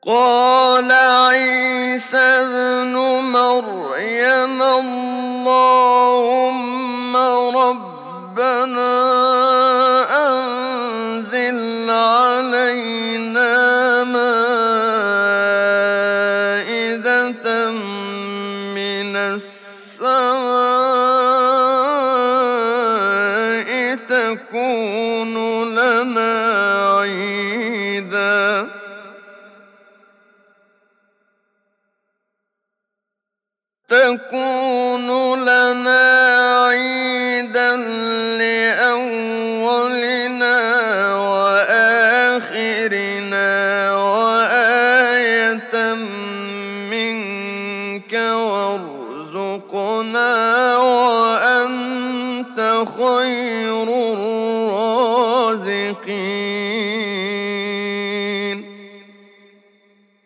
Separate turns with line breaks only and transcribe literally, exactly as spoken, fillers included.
قال عيسى ابن مريم اللهم ربنا أنزل علينا مائدة من السماء تكون لنا عيدا تكون لنا عيدا لأولنا وآخرنا